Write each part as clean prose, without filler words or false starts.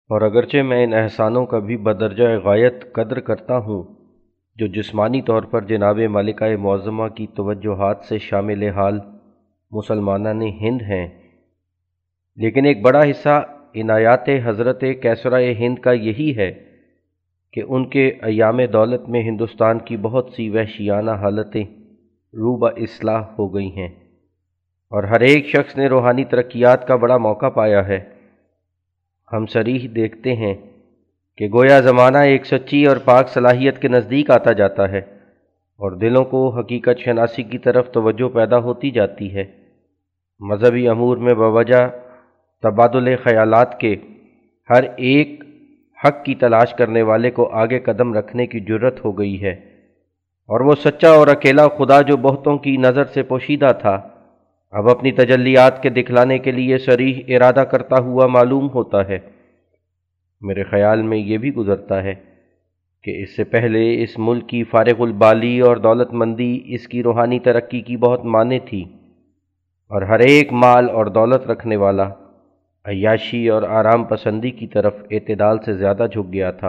اور اگرچہ میں ان احسانوں کا بھی بدرجہ غایت قدر کرتا ہوں جو جسمانی طور پر جناب ملکہ معظمہ کی توجہات سے شامل حال مسلمانان ہند ہیں، لیکن ایک بڑا حصہ عنایات حضرت کیسرائے ہند کا یہی ہے کہ ان کے ایام دولت میں ہندوستان کی بہت سی وحشیانہ حالتیں روبہ اصلاح ہو گئی ہیں، اور ہر ایک شخص نے روحانی ترقیات کا بڑا موقع پایا ہے۔ ہم صریح دیکھتے ہیں کہ گویا زمانہ ایک سچی اور پاک صلاحیت کے نزدیک آتا جاتا ہے، اور دلوں کو حقیقت شناسی کی طرف توجہ پیدا ہوتی جاتی ہے۔ مذہبی امور میں بوجہ تبادل خیالات کے ہر ایک حق کی تلاش کرنے والے کو آگے قدم رکھنے کی جرت ہو گئی ہے، اور وہ سچا اور اکیلا خدا جو بہتوں کی نظر سے پوشیدہ تھا، اب اپنی تجلیات کے دکھلانے کے لیے صریح ارادہ کرتا ہوا معلوم ہوتا ہے۔ میرے خیال میں یہ بھی گزرتا ہے کہ اس سے پہلے اس ملک کی فارغ البالی اور دولت مندی اس کی روحانی ترقی کی بہت مانع تھی، اور ہر ایک مال اور دولت رکھنے والا عیاشی اور آرام پسندی کی طرف اعتدال سے زیادہ جھک گیا تھا۔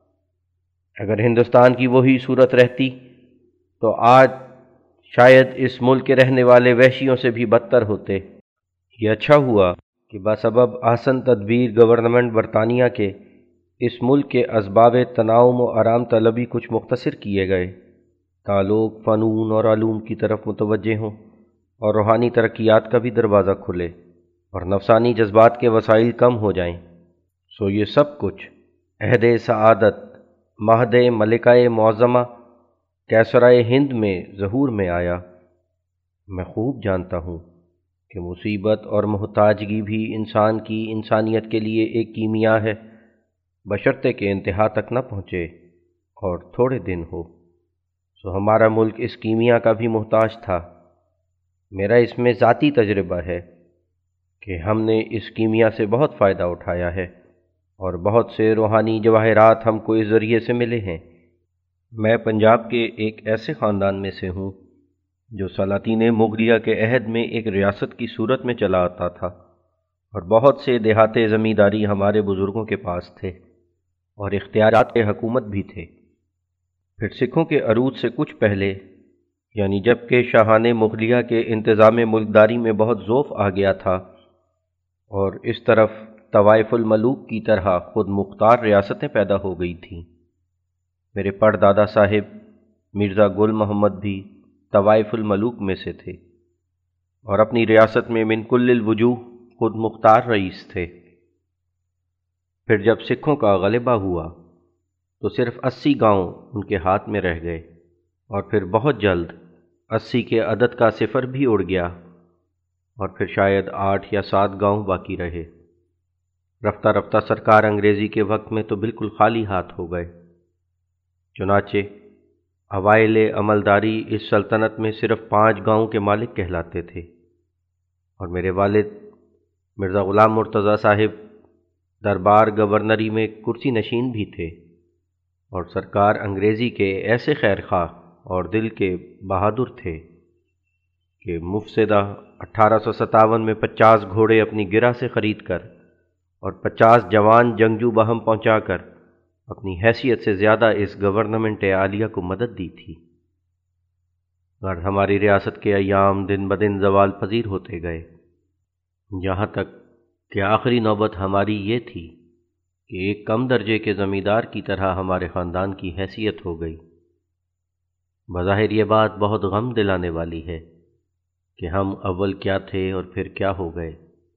اگر ہندوستان کی وہی صورت رہتی تو آج شاید اس ملک کے رہنے والے وحشیوں سے بھی بدتر ہوتے۔ یہ اچھا ہوا کہ بسبب احسن تدبیر گورنمنٹ برطانیہ کے اس ملک کے اسباب تناؤم و آرام طلبی کچھ مختصر کیے گئے تا لوگ فنون اور علوم کی طرف متوجہ ہوں اور روحانی ترقیات کا بھی دروازہ کھلے اور نفسانی جذبات کے وسائل کم ہو جائیں۔ سو یہ سب کچھ عہد سعادت مہد ملکہ معظمہ کیسرائے ہند میں ظہور میں آیا۔ میں خوب جانتا ہوں کہ مصیبت اور محتاجگی بھی انسان کی انسانیت کے لیے ایک کیمیا ہے، بشرطے کہ انتہا تک نہ پہنچے اور تھوڑے دن ہو۔ سو ہمارا ملک اس کیمیا کا بھی محتاج تھا۔ میرا اس میں ذاتی تجربہ ہے کہ ہم نے اس کیمیا سے بہت فائدہ اٹھایا ہے، اور بہت سے روحانی جواہرات ہم کو اس ذریعے سے ملے ہیں۔ میں پنجاب کے ایک ایسے خاندان میں سے ہوں جو سلاطین مغلیہ کے عہد میں ایک ریاست کی صورت میں چلا آتا تھا، اور بہت سے دیہات زمینداری ہمارے بزرگوں کے پاس تھے اور اختیارات کے حکومت بھی تھے۔ پھر سکھوں کے عروج سے کچھ پہلے، یعنی جب کہ شاہان مغلیہ کے انتظام ملکداری میں بہت ذوف آ گیا تھا اور اس طرف طوائف الملوک کی طرح خود مختار ریاستیں پیدا ہو گئی تھیں، میرے پردادا صاحب مرزا گل محمد بھی طوائف الملوک میں سے تھے اور اپنی ریاست میں من کل الوجوہ خود مختار رئیس تھے۔ پھر جب سکھوں کا غلبہ ہوا تو صرف 80 گاؤں ان کے ہاتھ میں رہ گئے، اور پھر بہت جلد 80 کے عدد کا صفر بھی اڑ گیا، اور پھر شاید 8 یا 7 گاؤں باقی رہے۔ رفتہ رفتہ سرکار انگریزی کے وقت میں تو بالکل خالی ہاتھ ہو گئے۔ چنانچہ اوائل عملداری اس سلطنت میں صرف 5 گاؤں کے مالک کہلاتے تھے، اور میرے والد مرزا غلام مرتضیٰ صاحب دربار گورنری میں کرسی نشین بھی تھے، اور سرکار انگریزی کے ایسے خیر خواہ اور دل کے بہادر تھے کہ مفسدہ 1857 میں 50 گھوڑے اپنی گرہ سے خرید کر اور 50 جوان جنگجو بہم پہنچا کر اپنی حیثیت سے زیادہ اس گورنمنٹ عالیہ کو مدد دی تھی۔ اور ہماری ریاست کے ایام دن بدن زوال پذیر ہوتے گئے، یہاں تک کہ آخری نوبت ہماری یہ تھی کہ ایک کم درجے کے زمیندار کی طرح ہمارے خاندان کی حیثیت ہو گئی۔ بظاہر یہ بات بہت غم دلانے والی ہے کہ ہم اول کیا تھے اور پھر کیا ہو گئے،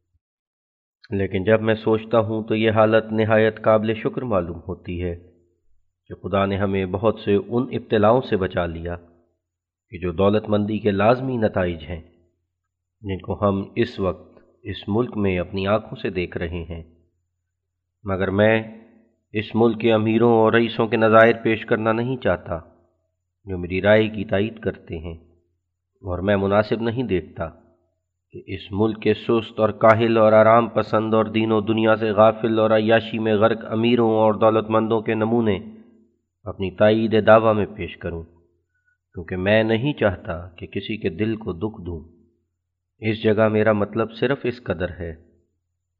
لیکن جب میں سوچتا ہوں تو یہ حالت نہایت قابل شکر معلوم ہوتی ہے کہ خدا نے ہمیں بہت سے ان ابتلاؤں سے بچا لیا کہ جو دولت مندی کے لازمی نتائج ہیں، جن کو ہم اس وقت اس ملک میں اپنی آنکھوں سے دیکھ رہے ہیں۔ مگر میں اس ملک کے امیروں اور رئیسوں کے نظائر پیش کرنا نہیں چاہتا جو میری رائے کی تائید کرتے ہیں، اور میں مناسب نہیں دیکھتا کہ اس ملک کے سست اور کاہل اور آرام پسند اور دین و دنیا سے غافل اور عیاشی میں غرق امیروں اور دولت مندوں کے نمونے اپنی تائید دعویٰ میں پیش کروں، کیونکہ میں نہیں چاہتا کہ کسی کے دل کو دکھ دوں۔ اس جگہ میرا مطلب صرف اس قدر ہے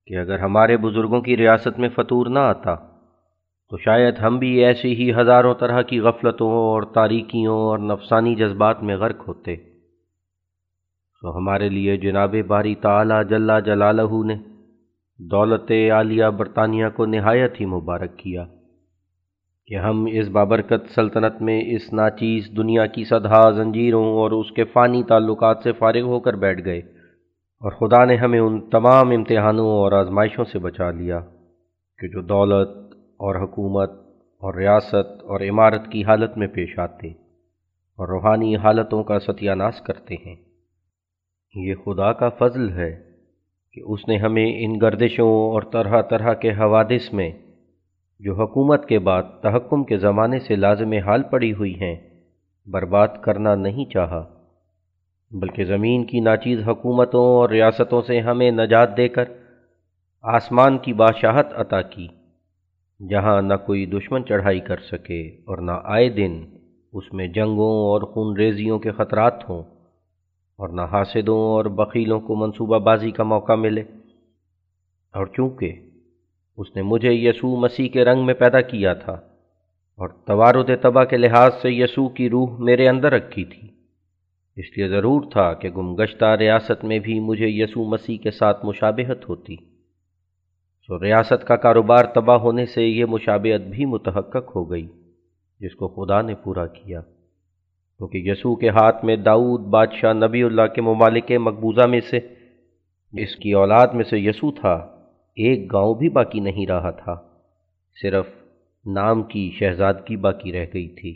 کہ اگر ہمارے بزرگوں کی ریاست میں فطور نہ آتا تو شاید ہم بھی ایسی ہی ہزاروں طرح کی غفلتوں اور تاریکیوں اور نفسانی جذبات میں غرق ہوتے۔ تو ہمارے لیے جناب باری تعالیٰ جل جلالہ نے دولت عالیہ برطانیہ کو نہایت ہی مبارک کیا کہ ہم اس بابرکت سلطنت میں اس ناچیز دنیا کی صدہا زنجیروں اور اس کے فانی تعلقات سے فارغ ہو کر بیٹھ گئے، اور خدا نے ہمیں ان تمام امتحانوں اور آزمائشوں سے بچا لیا کہ جو دولت اور حکومت اور ریاست اور عمارت کی حالت میں پیش آتے اور روحانی حالتوں کا ستیہ ناش کرتے ہیں۔ یہ خدا کا فضل ہے کہ اس نے ہمیں ان گردشوں اور طرح طرح کے حوادث میں جو حکومت کے بعد تحکم کے زمانے سے لازم حال پڑی ہوئی ہیں برباد کرنا نہیں چاہا، بلکہ زمین کی ناچیز حکومتوں اور ریاستوں سے ہمیں نجات دے کر آسمان کی بادشاہت عطا کی، جہاں نہ کوئی دشمن چڑھائی کر سکے اور نہ آئے دن اس میں جنگوں اور خون ریزیوں کے خطرات ہوں، اور نہ حاسدوں اور بخیلوں کو منصوبہ بازی کا موقع ملے۔ اور چونکہ اس نے مجھے یسوع مسیح کے رنگ میں پیدا کیا تھا اور توارد طبع کے لحاظ سے یسوع کی روح میرے اندر رکھی تھی، اس لیے ضرور تھا کہ گمگشتہ ریاست میں بھی مجھے یسوع مسیح کے ساتھ مشابہت ہوتی۔ سو ریاست کا کاروبار تباہ ہونے سے یہ مشابہت بھی متحقق ہو گئی جس کو خدا نے پورا کیا، کیونکہ یسوع کے ہاتھ میں داؤد بادشاہ نبی اللہ کے ممالک مقبوضہ میں سے، اس کی اولاد میں سے یسوع تھا، ایک گاؤں بھی باقی نہیں رہا تھا، صرف نام کی شہزادگی باقی رہ گئی تھی۔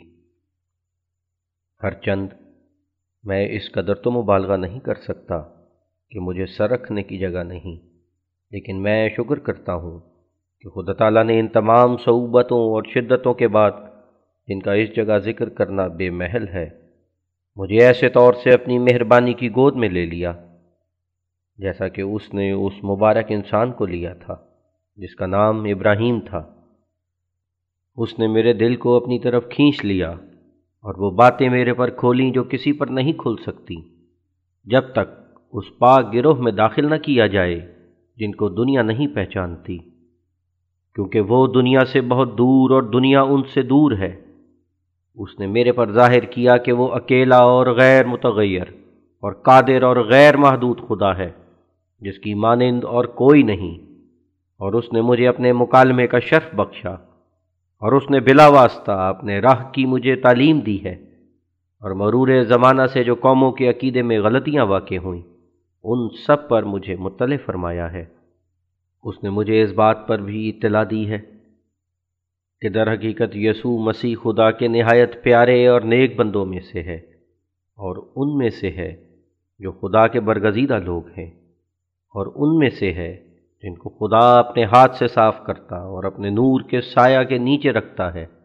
ہر چند میں اس قدر تو مبالغہ نہیں کر سکتا کہ مجھے سر رکھنے کی جگہ نہیں، لیکن میں شکر کرتا ہوں کہ خدا تعالیٰ نے ان تمام صعوبتوں اور شدتوں کے بعد، جن کا اس جگہ ذکر کرنا بے محل ہے، مجھے ایسے طور سے اپنی مہربانی کی گود میں لے لیا جیسا کہ اس نے اس مبارک انسان کو لیا تھا جس کا نام ابراہیم تھا۔ اس نے میرے دل کو اپنی طرف کھینچ لیا اور وہ باتیں میرے پر کھولیں جو کسی پر نہیں کھل سکتی، جب تک اس پاک گروہ میں داخل نہ کیا جائے جن کو دنیا نہیں پہچانتی، کیونکہ وہ دنیا سے بہت دور اور دنیا ان سے دور ہے۔ اس نے میرے پر ظاہر کیا کہ وہ اکیلا اور غیر متغیر اور قادر اور غیر محدود خدا ہے، جس کی مانند اور کوئی نہیں، اور اس نے مجھے اپنے مکالمے کا شرف بخشا، اور اس نے بلا واسطہ اپنے راہ کی مجھے تعلیم دی ہے، اور مرور زمانہ سے جو قوموں کے عقیدے میں غلطیاں واقع ہوئیں ان سب پر مجھے مطلع فرمایا ہے۔ اس نے مجھے اس بات پر بھی اطلاع دی ہے کہ در حقیقت یسوع مسیح خدا کے نہایت پیارے اور نیک بندوں میں سے ہے، اور ان میں سے ہے جو خدا کے برگزیدہ لوگ ہیں، اور ان میں سے ہے جن کو خدا اپنے ہاتھ سے صاف کرتا اور اپنے نور کے سایہ کے نیچے رکھتا ہے۔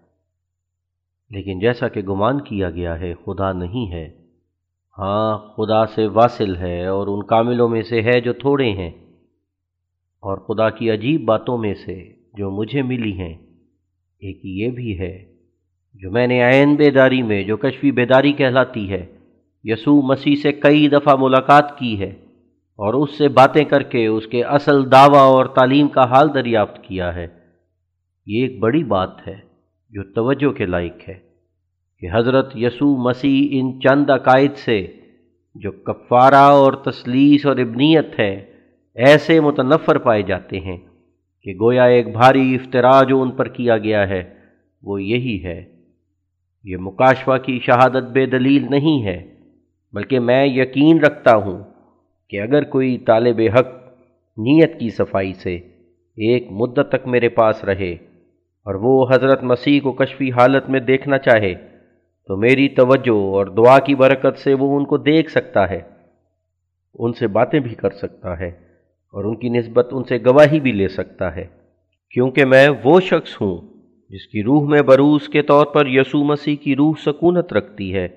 لیکن جیسا کہ گمان کیا گیا ہے، خدا نہیں ہے۔ ہاں، خدا سے واصل ہے، اور ان کاملوں میں سے ہے جو تھوڑے ہیں۔ اور خدا کی عجیب باتوں میں سے جو مجھے ملی ہیں، ایک یہ بھی ہے جو میں نے عین بیداری میں، جو کشفی بیداری کہلاتی ہے، یسوع مسیح سے کئی دفعہ ملاقات کی ہے، اور اس سے باتیں کر کے اس کے اصل دعویٰ اور تعلیم کا حال دریافت کیا ہے۔ یہ ایک بڑی بات ہے جو توجہ کے لائق ہے کہ حضرت یسوع مسیح ان چند عقائد سے جو کفارہ اور تثلیث اور ابنیت ہے ایسے متنفر پائے جاتے ہیں کہ گویا ایک بھاری افتراء جو ان پر کیا گیا ہے وہ یہی ہے۔ یہ مکاشفہ کی شہادت بے دلیل نہیں ہے، بلکہ میں یقین رکھتا ہوں کہ اگر کوئی طالب حق نیت کی صفائی سے ایک مدت تک میرے پاس رہے اور وہ حضرت مسیح کو کشفی حالت میں دیکھنا چاہے تو میری توجہ اور دعا کی برکت سے وہ ان کو دیکھ سکتا ہے، ان سے باتیں بھی کر سکتا ہے، اور ان کی نسبت ان سے گواہی بھی لے سکتا ہے، کیونکہ میں وہ شخص ہوں جس کی روح میں بروز کے طور پر یسوع مسیح کی روح سکونت رکھتی ہے۔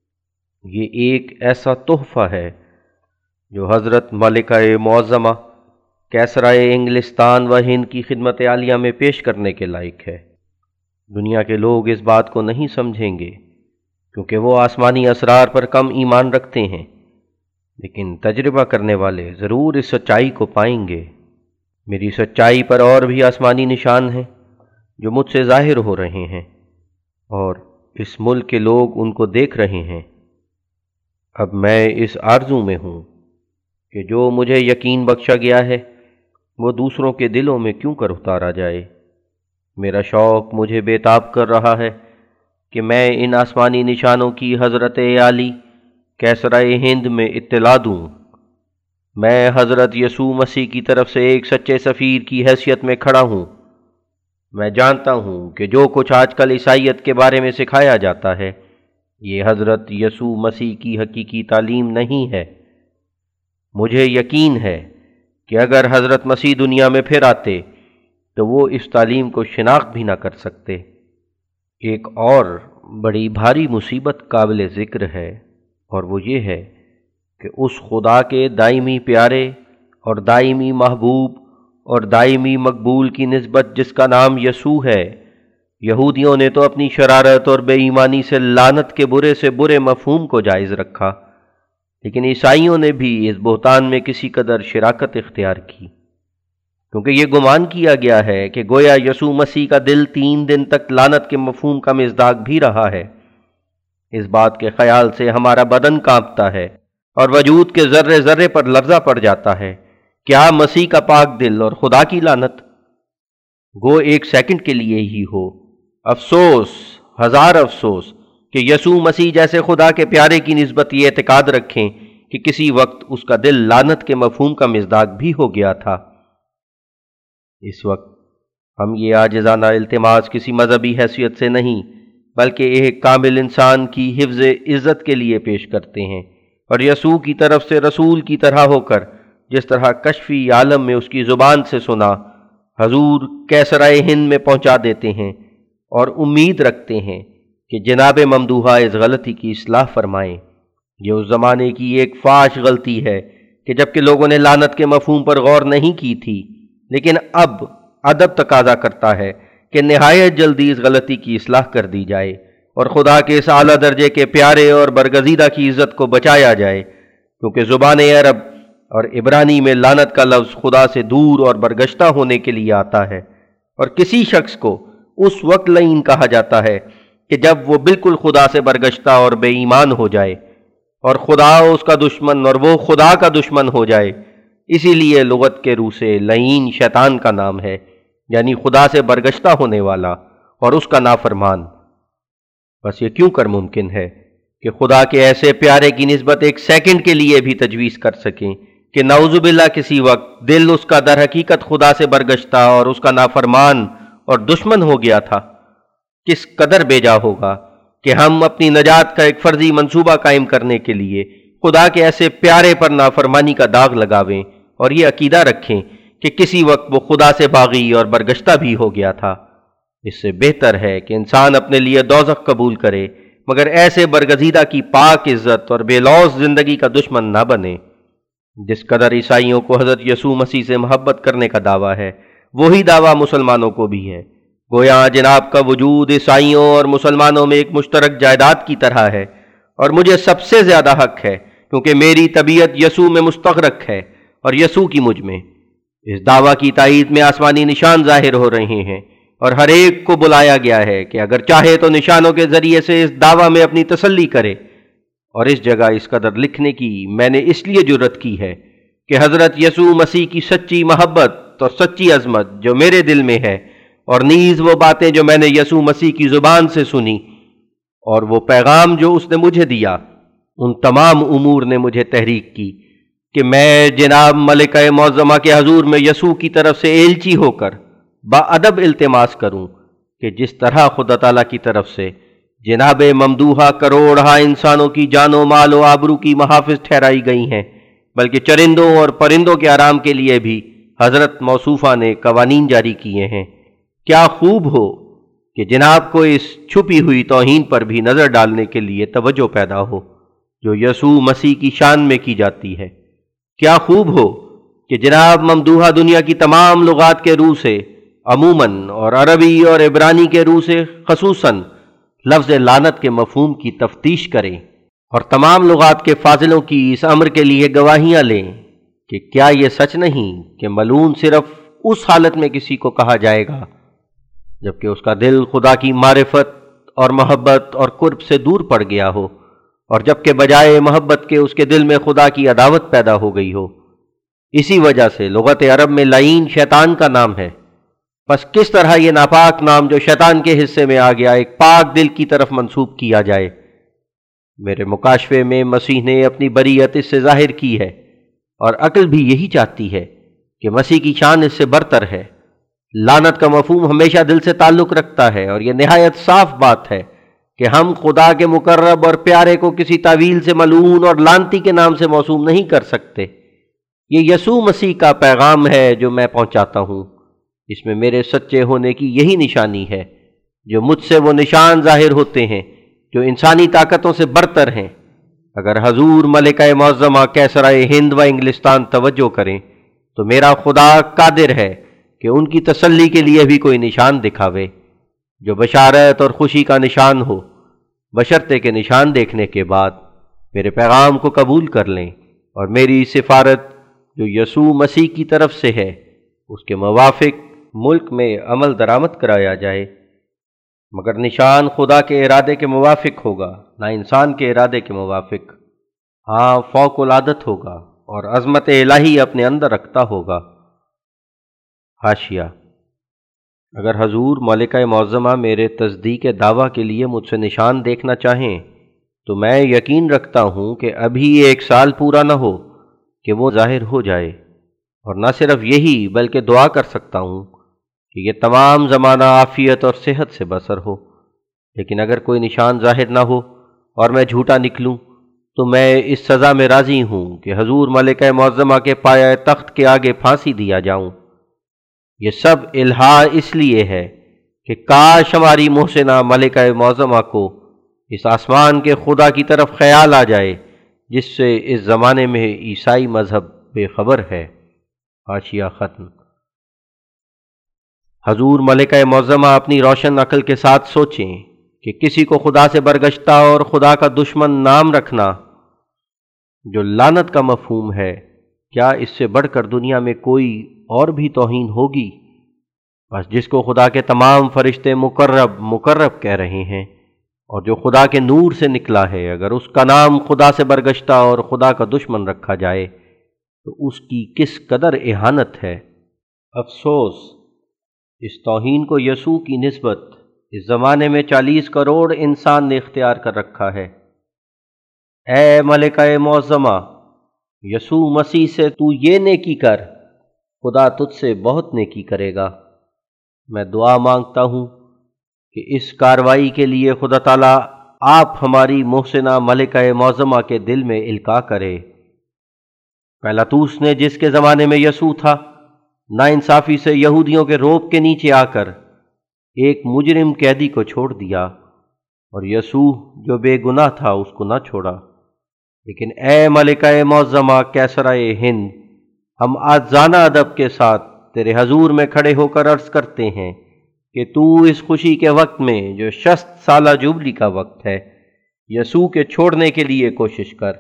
یہ ایک ایسا تحفہ ہے جو حضرت ملکہ معظمہ کیسرائے انگلستان و ہند کی خدمت عالیہ میں پیش کرنے کے لائق ہے۔ دنیا کے لوگ اس بات کو نہیں سمجھیں گے کیونکہ وہ آسمانی اسرار پر کم ایمان رکھتے ہیں، لیکن تجربہ کرنے والے ضرور اس سچائی کو پائیں گے۔ میری سچائی پر اور بھی آسمانی نشان ہیں جو مجھ سے ظاہر ہو رہے ہیں، اور اس ملک کے لوگ ان کو دیکھ رہے ہیں۔ اب میں اس آرزو میں ہوں کہ جو مجھے یقین بخشا گیا ہے وہ دوسروں کے دلوں میں کیوں کر اتارا جائے۔ میرا شوق مجھے بے تاب کر رہا ہے کہ میں ان آسمانی نشانوں کی حضرت عالی کیسرۂ ہند میں اطلاع دوں۔ میں حضرت یسوع مسیح کی طرف سے ایک سچے سفیر کی حیثیت میں کھڑا ہوں۔ میں جانتا ہوں کہ جو کچھ آج کل عیسائیت کے بارے میں سکھایا جاتا ہے یہ حضرت یسوع مسیح کی حقیقی تعلیم نہیں ہے۔ مجھے یقین ہے کہ اگر حضرت مسیح دنیا میں پھر آتے تو وہ اس تعلیم کو شناخت بھی نہ کر سکتے۔ ایک اور بڑی بھاری مصیبت قابل ذکر ہے، اور وہ یہ ہے کہ اس خدا کے دائمی پیارے اور دائمی محبوب اور دائمی مقبول کی نسبت جس کا نام یسوع ہے، یہودیوں نے تو اپنی شرارت اور بے ایمانی سے لعنت کے برے سے برے مفہوم کو جائز رکھا، لیکن عیسائیوں نے بھی اس بہتان میں کسی قدر شراکت اختیار کی، کیونکہ یہ گمان کیا گیا ہے کہ گویا یسوع مسیح کا دل 3 دن تک لعنت کے مفہوم کا مصداق بھی رہا ہے۔ اس بات کے خیال سے ہمارا بدن کانپتا ہے اور وجود کے ذرے ذرے پر لرزہ پڑ جاتا ہے۔ کیا مسیح کا پاک دل اور خدا کی لعنت گو 1 سیکنڈ کے لیے ہی ہو؟ افسوس، ہزار افسوس کہ یسوع مسیح جیسے خدا کے پیارے کی نسبت یہ اعتقاد رکھیں کہ کسی وقت اس کا دل لعنت کے مفہوم کا مصداق بھی ہو گیا تھا۔ اس وقت ہم یہ عاجزانہ التماس کسی مذہبی حیثیت سے نہیں بلکہ ایک کامل انسان کی حفظ عزت کے لیے پیش کرتے ہیں، اور یسوع کی طرف سے رسول کی طرح ہو کر جس طرح کشفی عالم میں اس کی زبان سے سنا حضور کیسرائے ہند میں پہنچا دیتے ہیں، اور امید رکھتے ہیں کہ جناب ممدوحہ اس غلطی کی اصلاح فرمائیں۔ یہ اس زمانے کی ایک فاش غلطی ہے کہ جبکہ لوگوں نے لعنت کے مفہوم پر غور نہیں کی تھی، لیکن اب ادب تقاضا کرتا ہے کہ نہایت جلدی اس غلطی کی اصلاح کر دی جائے اور خدا کے اس اعلیٰ درجے کے پیارے اور برگزیدہ کی عزت کو بچایا جائے، کیونکہ زبان عرب اور عبرانی میں لعنت کا لفظ خدا سے دور اور برگشتہ ہونے کے لیے آتا ہے، اور کسی شخص کو اس وقت لعین کہا جاتا ہے کہ جب وہ بالکل خدا سے برگشتہ اور بے ایمان ہو جائے، اور خدا اس کا دشمن اور وہ خدا کا دشمن ہو جائے۔ اسی لیے لغت کے روح سے لعین شیطان کا نام ہے، یعنی خدا سے برگشتہ ہونے والا اور اس کا نافرمان۔ بس یہ کیوں کر ممکن ہے کہ خدا کے ایسے پیارے کی نسبت 1 سیکنڈ کے لیے بھی تجویز کر سکیں کہ نعوذ باللہ کسی وقت دل اس کا در حقیقت خدا سے برگشتہ اور اس کا نافرمان اور دشمن ہو گیا تھا؟ کس قدر بیجا ہوگا کہ ہم اپنی نجات کا ایک فرضی منصوبہ قائم کرنے کے لیے خدا کے ایسے پیارے پر نافرمانی کا داغ لگاویں اور یہ عقیدہ رکھیں کہ کسی وقت وہ خدا سے باغی اور برگشتہ بھی ہو گیا تھا۔ اس سے بہتر ہے کہ انسان اپنے لیے دوزخ قبول کرے مگر ایسے برگزیدہ کی پاک عزت اور بے لوث زندگی کا دشمن نہ بنے۔ جس قدر عیسائیوں کو حضرت یسوع مسیح سے محبت کرنے کا دعویٰ ہے، وہی دعویٰ مسلمانوں کو بھی ہے۔ گویا جناب کا وجود عیسائیوں اور مسلمانوں میں ایک مشترک جائیداد کی طرح ہے، اور مجھے سب سے زیادہ حق ہے کیونکہ میری طبیعت یسوع میں مستغرق ہے اور یسوع کی مجھ میں۔ اس دعویٰ کی تائید میں آسمانی نشان ظاہر ہو رہے ہیں، اور ہر ایک کو بلایا گیا ہے کہ اگر چاہے تو نشانوں کے ذریعے سے اس دعویٰ میں اپنی تسلی کرے۔ اور اس جگہ اس قدر لکھنے کی میں نے اس لیے جرأت کی ہے کہ حضرت یسوع مسیح کی سچی محبت اور سچی عظمت جو میرے دل میں ہے، اور نیز وہ باتیں جو میں نے یسوع مسیح کی زبان سے سنی، اور وہ پیغام جو اس نے مجھے دیا، ان تمام امور نے مجھے تحریک کی کہ میں جناب ملکہ معظمہ کے حضور میں یسوع کی طرف سے ایلچی ہو کر باادب التماس کروں کہ جس طرح خدا تعالیٰ کی طرف سے جناب ممدوحہ کروڑہا انسانوں کی جان و مال و آبرو کی محافظ ٹھہرائی گئی ہیں، بلکہ چرندوں اور پرندوں کے آرام کے لیے بھی حضرت موصوفہ نے قوانین جاری کیے ہیں۔ کیا خوب ہو کہ جناب کو اس چھپی ہوئی توہین پر بھی نظر ڈالنے کے لیے توجہ پیدا ہو جو یسوع مسیح کی شان میں کی جاتی ہے۔ کیا خوب ہو کہ جناب ممدوحہ دنیا کی تمام لغات کے روح سے عموماً اور عربی اور عبرانی کے روح سے خصوصاً لفظ لعنت کے مفہوم کی تفتیش کریں، اور تمام لغات کے فاضلوں کی اس امر کے لیے گواہیاں لیں کہ کیا یہ سچ نہیں کہ ملعون صرف اس حالت میں کسی کو کہا جائے گا جبکہ اس کا دل خدا کی معرفت اور محبت اور قرب سے دور پڑ گیا ہو، اور جبکہ بجائے محبت کے اس کے دل میں خدا کی عداوت پیدا ہو گئی ہو۔ اسی وجہ سے لغت عرب میں لعین شیطان کا نام ہے۔ پس کس طرح یہ ناپاک نام جو شیطان کے حصے میں آ گیا ایک پاک دل کی طرف منسوب کیا جائے؟ میرے مکاشفے میں مسیح نے اپنی بریت اس سے ظاہر کی ہے، اور عقل بھی یہی چاہتی ہے کہ مسیح کی شان اس سے برتر ہے۔ لعنت کا مفہوم ہمیشہ دل سے تعلق رکھتا ہے، اور یہ نہایت صاف بات ہے کہ ہم خدا کے مقرب اور پیارے کو کسی تعویل سے ملعون اور لعنتی کے نام سے موسوم نہیں کر سکتے۔ یہ یسوع مسیح کا پیغام ہے جو میں پہنچاتا ہوں، اس میں میرے سچے ہونے کی یہی نشانی ہے۔ جو مجھ سے وہ نشان ظاہر ہوتے ہیں جو انسانی طاقتوں سے برتر ہیں۔ اگر حضور ملکہ معظمہ کیسرائے ہند و انگلستان توجہ کریں تو میرا خدا قادر ہے کہ ان کی تسلی کے لیے بھی کوئی نشان دکھاوے جو بشارت اور خوشی کا نشان ہو، بشرطے کے نشان دیکھنے کے بعد میرے پیغام کو قبول کر لیں اور میری سفارت جو یسوع مسیح کی طرف سے ہے اس کے موافق ملک میں عمل درآمد کرایا جائے۔ مگر نشان خدا کے ارادے کے موافق ہوگا، نہ انسان کے ارادے کے موافق۔ ہاں، فوق العادت ہوگا اور عظمت الہی اپنے اندر رکھتا ہوگا۔ حاشیہ: اگر حضور ملکہ معظمہ میرے تصدیق دعویٰ کے لیے مجھ سے نشان دیکھنا چاہیں تو میں یقین رکھتا ہوں کہ ابھی 1 سال پورا نہ ہو کہ وہ ظاہر ہو جائے، اور نہ صرف یہی بلکہ دعا کر سکتا ہوں کہ یہ تمام زمانہ عافیت اور صحت سے بسر ہو۔ لیکن اگر کوئی نشان ظاہر نہ ہو اور میں جھوٹا نکلوں تو میں اس سزا میں راضی ہوں کہ حضور ملکہ معظمہ کے پایہ تخت کے آگے پھانسی دیا جاؤں۔ یہ سب الہا اس لیے ہے کہ کاش ہماری محسنہ ملکہ معظمہ کو اس آسمان کے خدا کی طرف خیال آ جائے جس سے اس زمانے میں عیسائی مذہب بے خبر ہے۔ حاشیہ ختم۔ حضور ملکہ معظمہ اپنی روشن عقل کے ساتھ سوچیں کہ کسی کو خدا سے برگشتہ اور خدا کا دشمن نام رکھنا جو لعنت کا مفہوم ہے، کیا اس سے بڑھ کر دنیا میں کوئی اور بھی توہین ہوگی؟ بس جس کو خدا کے تمام فرشتے مقرب کہہ رہے ہیں اور جو خدا کے نور سے نکلا ہے، اگر اس کا نام خدا سے برگشتہ اور خدا کا دشمن رکھا جائے تو اس کی کس قدر اہانت ہے۔ افسوس، اس توہین کو یسوع کی نسبت اس زمانے میں 40 کروڑ انسان نے اختیار کر رکھا ہے۔ اے ملکہ معظمہ، یسوع مسیح سے تو یہ نیکی کر، خدا تجھ سے بہت نیکی کرے گا۔ میں دعا مانگتا ہوں کہ اس کاروائی کے لیے خدا تعالیٰ آپ ہماری محسنہ ملکہ معظمہ کے دل میں القاء کرے۔ پیلاطوس نے جس کے زمانے میں یسوع تھا، ناانصافی سے یہودیوں کے روب کے نیچے آ کر ایک مجرم قیدی کو چھوڑ دیا، اور یسوع جو بے گناہ تھا اس کو نہ چھوڑا۔ لیکن اے ملکہ معظمہ کیسرائے ہند، ہم آجزانہ ادب کے ساتھ تیرے حضور میں کھڑے ہو کر عرض کرتے ہیں کہ تو اس خوشی کے وقت میں جو 60 سالہ جوبلی کا وقت ہے، یسوع کے چھوڑنے کے لیے کوشش کر۔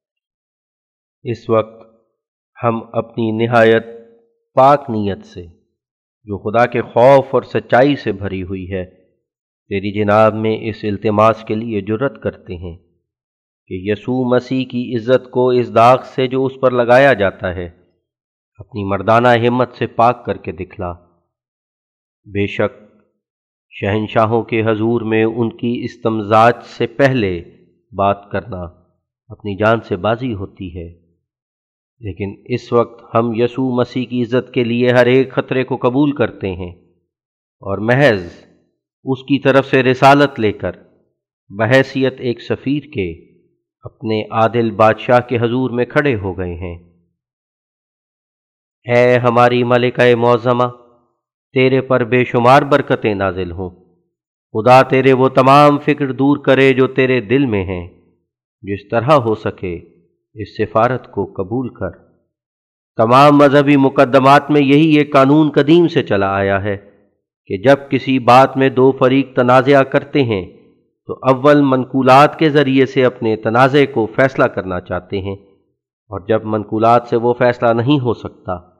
اس وقت ہم اپنی نہایت پاک نیت سے جو خدا کے خوف اور سچائی سے بھری ہوئی ہے تیری جناب میں اس التماس کے لیے جرأت کرتے ہیں کہ یسوع مسیح کی عزت کو اس داغ سے جو اس پر لگایا جاتا ہے اپنی مردانہ ہمت سے پاک کر کے دکھلا۔ بے شک شہنشاہوں کے حضور میں ان کی استمزاج سے پہلے بات کرنا اپنی جان سے بازی ہوتی ہے، لیکن اس وقت ہم یسوع مسیح کی عزت کے لیے ہر ایک خطرے کو قبول کرتے ہیں اور محض اس کی طرف سے رسالت لے کر بحیثیت ایک سفیر کے اپنے عادل بادشاہ کے حضور میں کھڑے ہو گئے ہیں۔ اے ہماری ملکہ معظمہ، تیرے پر بے شمار برکتیں نازل ہوں۔ خدا تیرے وہ تمام فکر دور کرے جو تیرے دل میں ہیں۔ جس طرح ہو سکے اس سفارت کو قبول کر۔ تمام مذہبی مقدمات میں یہی ایک قانون قدیم سے چلا آیا ہے کہ جب کسی بات میں 2 فریق تنازع کرتے ہیں تو اول منقولات کے ذریعے سے اپنے تنازع کو فیصلہ کرنا چاہتے ہیں، اور جب منقولات سے وہ فیصلہ نہیں ہو سکتا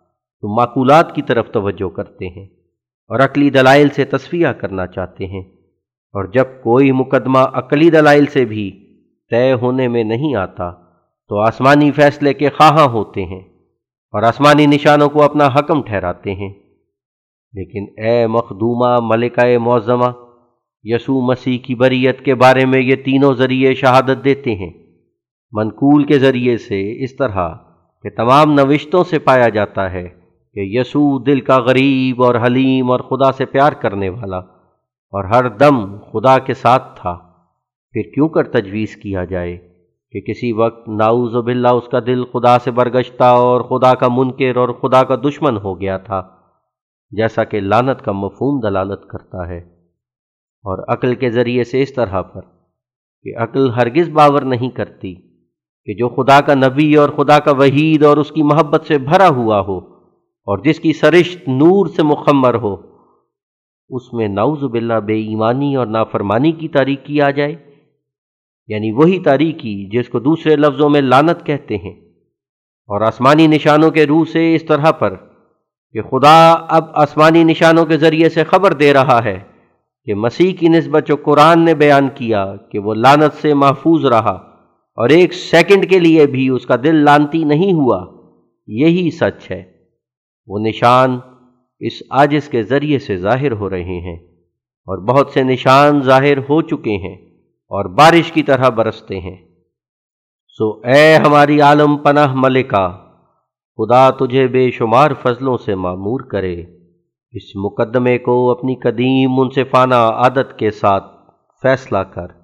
تو معقولات کی طرف توجہ کرتے ہیں اور عقلی دلائل سے تصفیہ کرنا چاہتے ہیں، اور جب کوئی مقدمہ عقلی دلائل سے بھی طے ہونے میں نہیں آتا تو آسمانی فیصلے کے خواہاں ہوتے ہیں اور آسمانی نشانوں کو اپنا حکم ٹھہراتے ہیں۔ لیکن اے مخدومہ ملکہ معظمہ، یسوع مسیح کی بریت کے بارے میں یہ تینوں ذریعے شہادت دیتے ہیں۔ منقول کے ذریعے سے اس طرح کہ تمام نوشتوں سے پایا جاتا ہے کہ یسوع دل کا غریب اور حلیم اور خدا سے پیار کرنے والا اور ہر دم خدا کے ساتھ تھا۔ پھر کیوں کر تجویز کیا جائے کہ کسی وقت نعوذ باللہ اس کا دل خدا سے برگشتہ اور خدا کا منکر اور خدا کا دشمن ہو گیا تھا، جیسا کہ لعنت کا مفہوم دلالت کرتا ہے۔ اور عقل کے ذریعے سے اس طرح پر کہ عقل ہرگز باور نہیں کرتی کہ جو خدا کا نبی اور خدا کا وحید اور اس کی محبت سے بھرا ہوا ہو اور جس کی سرشت نور سے مخمر ہو، اس میں نعوذ باللہ بے ایمانی اور نافرمانی کی تاریکی آ جائے، یعنی وہی تاریکی جس کو دوسرے لفظوں میں لعنت کہتے ہیں۔ اور آسمانی نشانوں کے روح سے اس طرح پر کہ خدا اب آسمانی نشانوں کے ذریعے سے خبر دے رہا ہے کہ مسیح کی نسبت جو قرآن نے بیان کیا کہ وہ لعنت سے محفوظ رہا اور ایک سیکنڈ کے لیے بھی اس کا دل لعنتی نہیں ہوا، یہی سچ ہے۔ وہ نشان اس عاجز کے ذریعے سے ظاہر ہو رہے ہیں، اور بہت سے نشان ظاہر ہو چکے ہیں اور بارش کی طرح برستے ہیں۔ سو اے ہماری عالم پناہ ملکہ، خدا تجھے بے شمار فضلوں سے معمور کرے، اس مقدمے کو اپنی قدیم منصفانہ عادت کے ساتھ فیصلہ کر۔